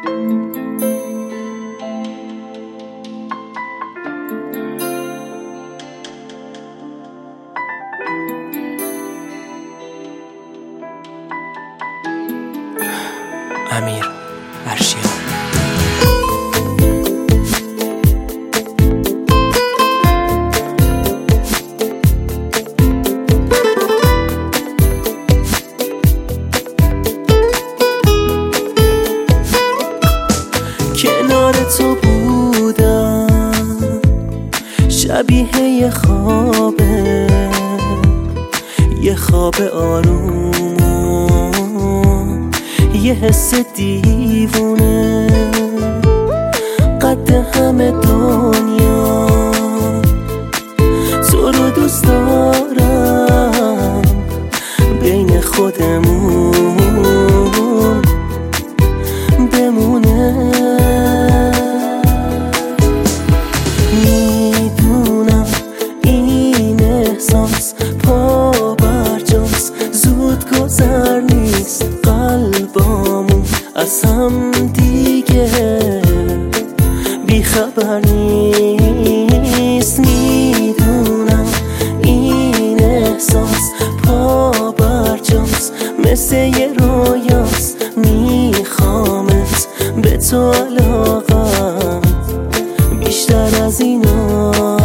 امیر ارشیا. کنار تو بودم شبیه یه خوابه، یه خواب آروم، یه حس دیوونه قد همه دنیا. تو رو دوست دارم بین خودمون بمونه. میدونم این احساس پا برجاست، زود گذر نیست، قلبامون از هم دیگه بیخبر نیست. میدونم این احساس پا برجاست، مثل یه رویاست، میخوامت به تو علاقم بیشتر از ایناست.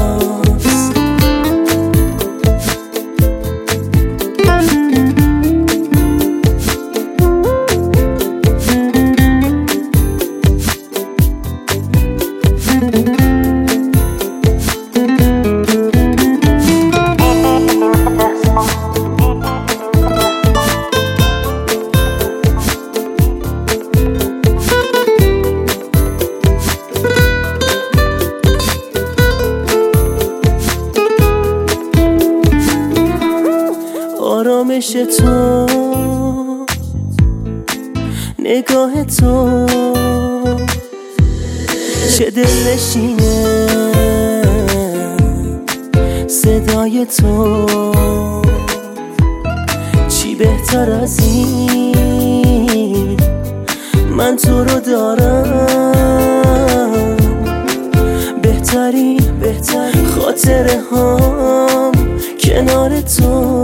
آرامش تو، نگاه تو، چه دلنشینه صدای تو. چی بهتر از این، من تو رو دارم. بهترین خاطره هام کنار تو.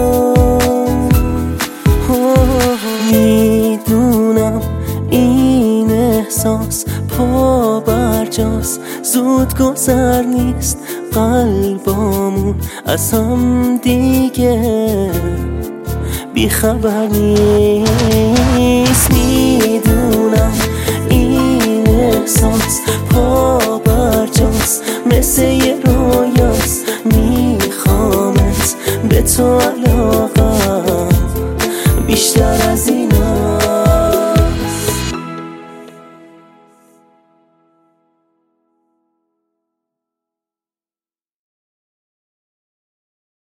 میدونم این احساس پا برجاست، زود گذر نیست، قلبامون از هم دیگه بیخبر نیست. میدونم این احساس پا برجاست، مثل یه رویاست، میخوامت به تو علاقم بیشتر از این.